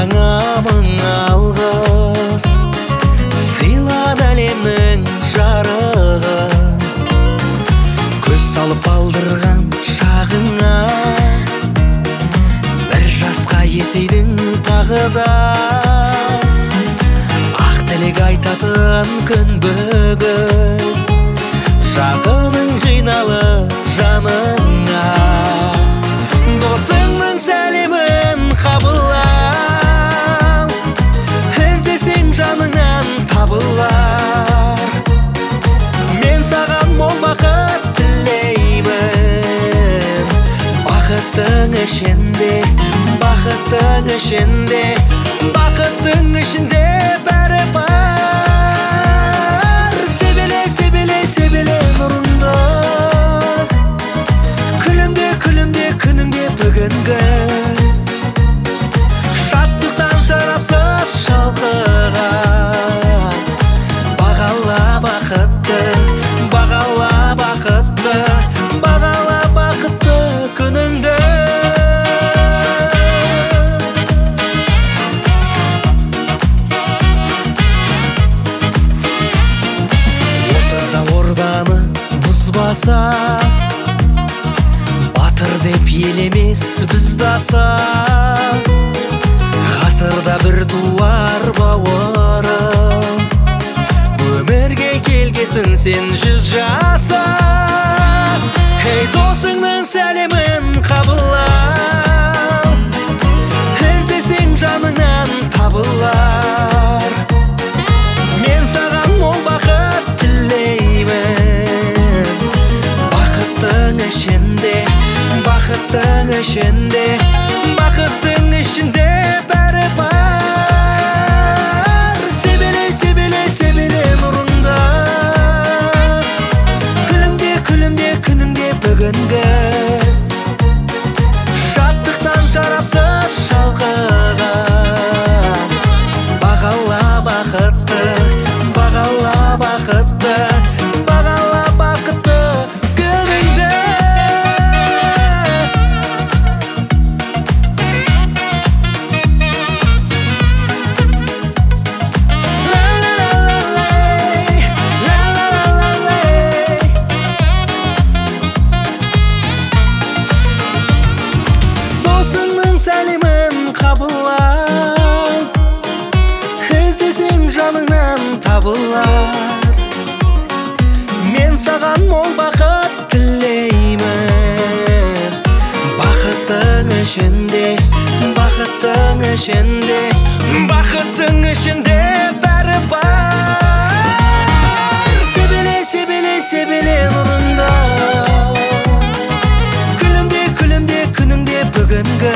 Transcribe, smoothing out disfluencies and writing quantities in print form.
саңа мың алғыс, сыйлады әлемнің жарығын. Көз салып алдырған шағыңа, бір жасқа есейдің тағы да. Ақ тілек айтатын күн бүгін, жақының жиналып жаныңа. Досыңның сәлемін қабылал, іздесең жаныңнан табылар. Мен саған мол бақыт тілеймін, бақыттың ішінде, бақыттың ішінде, бақыттың ішінде бәрі бар. Себеле, себеле, себеле нұрыңды, күлімде, күлімде күніңде бүгінгі. Шаттықтан шарапсыз шалқыған, бағала бақытты, бағала бақытты, бағала бақытты күніңді. Орданы мұз баса, батыр деп елемес біз даса. Ғасырда бір туар бауырым, өмірге келгесін сен 100 жаса. Ей, досыңның сәлемін қабылал, іздесең жаныңнан табылар. Мен саған мол бақыт тілеймін, бақыттың ішінде, бақыттың ішінде, бақыттың ішінде бәрі бар. Себеле, себеле, себеле нұрыңда, күлімде, күлімде күніңде бүгінгі. Шаттықтан шарапсыз шалқыған, бағала бақытты, бағала бақытты, бағала бақытты күніңді. Досыңның сәлемін қабылал, іздесең жаныңнан табылар. Мен саған мол бақыт тілеймін, бақыттың ішінде, бақыттың ішінде, бақыттың ішінде бәрі бар. Себеле, себеле, себеле нұрыңда, күлімде, күлімде күніңде бүгінгі.